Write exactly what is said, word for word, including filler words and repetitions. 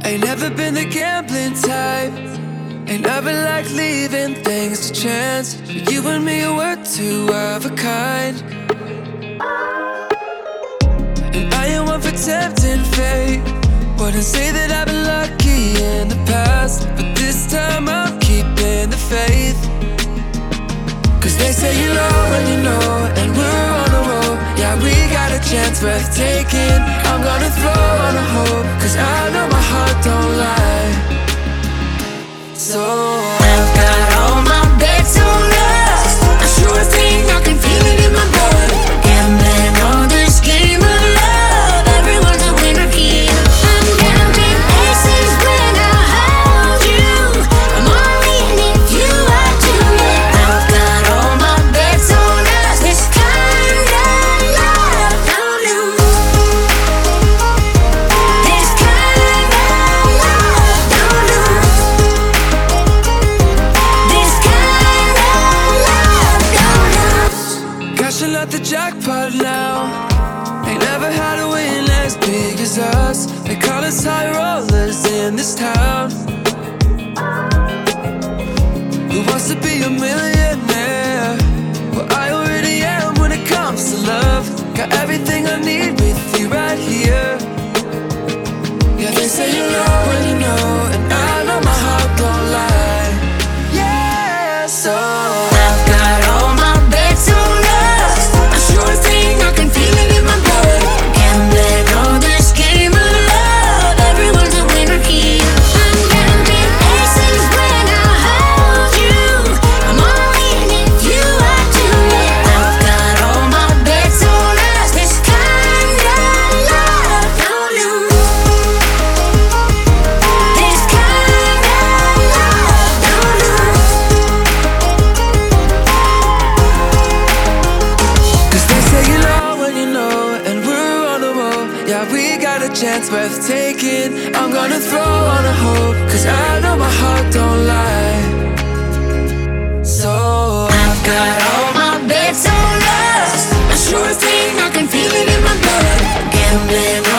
Ain't never been the gambling type. Ain't never like leaving things to chance. But you and me were two of a kind. And I ain't one for tempting fate. Wouldn't say that I've been lucky in the past, but this time I'm keeping the faith. Cause they say you know when you know, and we're on a roll. Yeah, we got a chance worth taking. I'm gonna throw on a hope, cause I know my heart don't lie. So I've got all my bets on us. I sure think I can feel it in my blood. Gambling on this game of love. Everyone's a winner here. I'm counting aces when I hold you. I'm all in if you are too. I've got all my bets on us. This kind of love, don't lose. This kind of love, don't lose. This kind of love, don't lose. cashing out the jackpot now. Ain't never had a win as big as us. They call us high rollers in this town. Who wants to be a millionaire? Well, I already am when it comes to love. Got everything I need with you right here. Yeah, they say you know when you know, and I know my heart don't lie. Yeah, so I've got all my bets on us. I sure think I can feel it in my blood. Gambling on this game of love. Everyone's a winner here. I'm counting aces when I hold you. I'm all in if you are too. I've got all my bets on us. This kind of love, don't lose. This kind of love, don't lose. Cause they say you know when you know, and we're on a roll. Yeah, we got a chance worth taking. I'm gonna throw on a hope, cause I know my heart don't lie. So I've got all my bets on us. I sure think I can feel it in my blood. Gambling